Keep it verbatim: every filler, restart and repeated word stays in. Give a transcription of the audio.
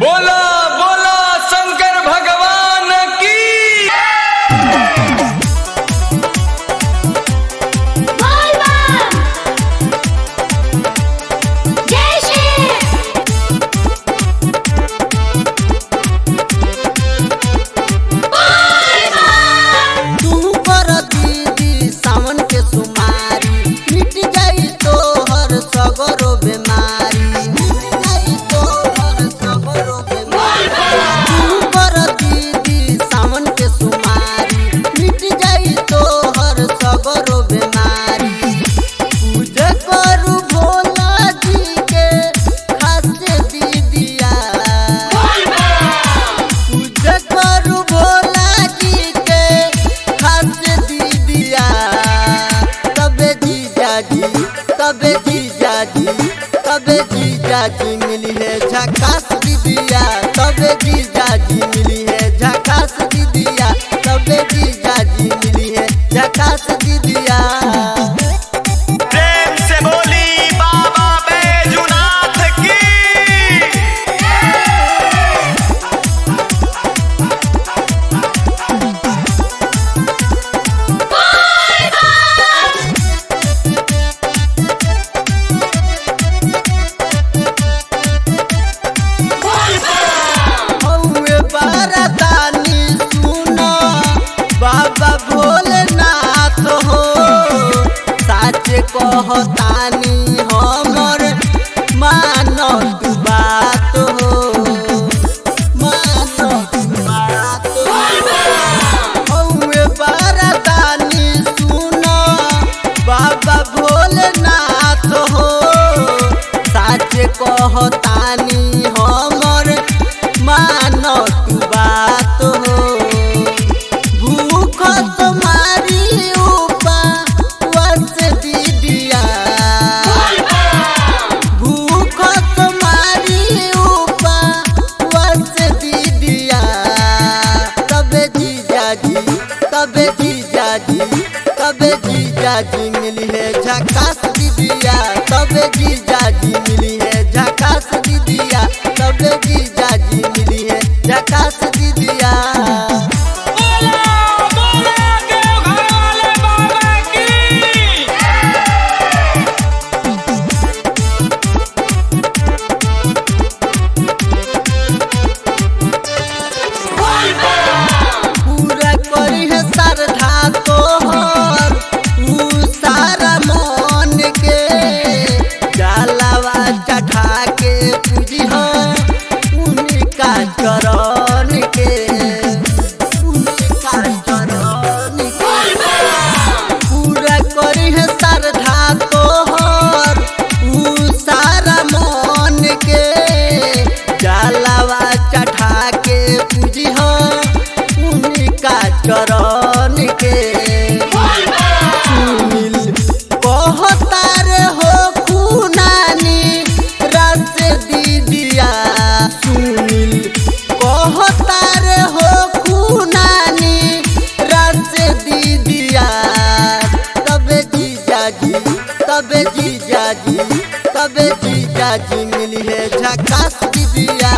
बोला बोला शंकर भगवान की। तबे जीजाजी तबे जीजाजी मिली है झकास दीदिया, तबे जीजाजी मिली है झकास दीदिया, तबे जीजाजी मिली है झकास दीदिया। प्रेम से बोली बाबा बैजूनाथ की। कहतानी हमर मानो तू बात हो, मानो तू बात हो। हौवे बरदानी सुनो बाबा भोलेनाथ हो, सच कहतानी हमर मानो तू बात हो। भूख तुम्हारी तबे जीजाजी तबे जीजाजी मिली है झकास दीदिया, तबे जीजाजी मिली है झकास दीदिया, तबे जीजाजी मिली है झकास दीदिया। चरण के उनका चरण के पूरा करी है श्रद्धा तोहर उ सारा मन के, जलवा चढ़ा के पूजी हो उनका चरण के। सुनील कहतार हो कुनानी रस दीदिया, सुनील कहतार हो कुनानी रस दीदिया, तबे जीजाजी तबे जीजाजी तबे जीजाजी मिली है झकास दीदिया,